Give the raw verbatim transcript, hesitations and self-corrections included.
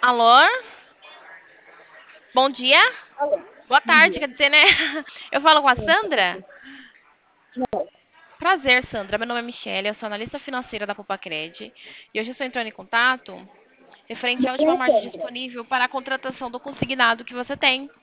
Alô? Bom dia? Alô, Boa bom tarde, dia. quer dizer, né? Eu falo com a Sim, Sandra? não, Prazer, Sandra. Meu nome é Michelle, eu sou analista financeira da Popacred e hoje eu estou entrando em contato referente meu à última nome é margem Sandra. disponível para a contratação do consignado que você tem.